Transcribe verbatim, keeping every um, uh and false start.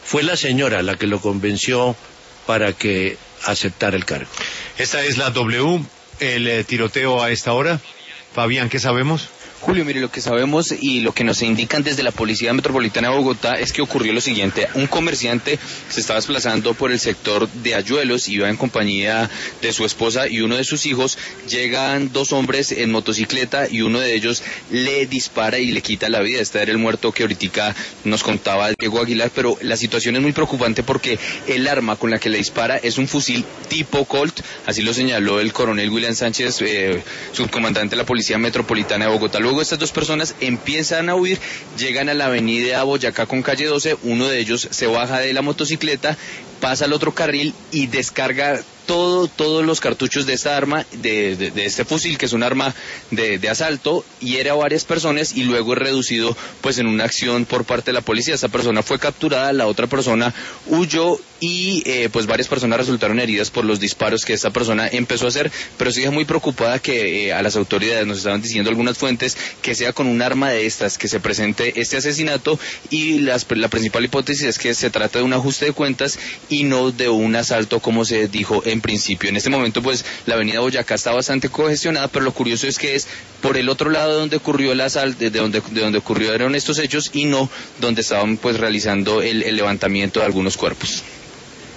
fue la señora la que lo convenció para que aceptara el cargo. Esta es la W, el eh, tiroteo a esta hora. Fabián, ¿qué sabemos? Julio, mire, lo que sabemos y lo que nos indican desde la Policía Metropolitana de Bogotá es que ocurrió lo siguiente. Un comerciante se estaba desplazando por el sector de Ayuelos, iba en compañía de su esposa y uno de sus hijos. Llegan dos hombres en motocicleta y uno de ellos le dispara y le quita la vida. Este era el muerto que ahorita nos contaba Diego Aguilar, pero la situación es muy preocupante porque el arma con la que le dispara es un fusil tipo Colt, así lo señaló el coronel William Sánchez, eh, subcomandante de la Policía Metropolitana de Bogotá. Luego estas dos personas empiezan a huir, llegan a la avenida Boyacá con calle doce, uno de ellos se baja de la motocicleta, pasa al otro carril y descarga todo, todos los cartuchos de esta arma, de, de, de este fusil, que es un arma de, de asalto, hiere a varias personas y luego es reducido pues en una acción por parte de la policía. Esta persona fue capturada, la otra persona huyó y eh, pues varias personas resultaron heridas por los disparos que esta persona empezó a hacer, pero sigue muy preocupada que eh, a las autoridades nos estaban diciendo algunas fuentes que sea con un arma de estas que se presente este asesinato, y las, la principal hipótesis es que se trata de un ajuste de cuentas y no de un asalto como se dijo en principio. En este momento pues la avenida Boyacá está bastante congestionada, pero lo curioso es que es por el otro lado de donde ocurrió el asalto, de donde, de donde ocurrieron estos hechos y no donde estaban pues realizando el, el levantamiento de algunos cuerpos.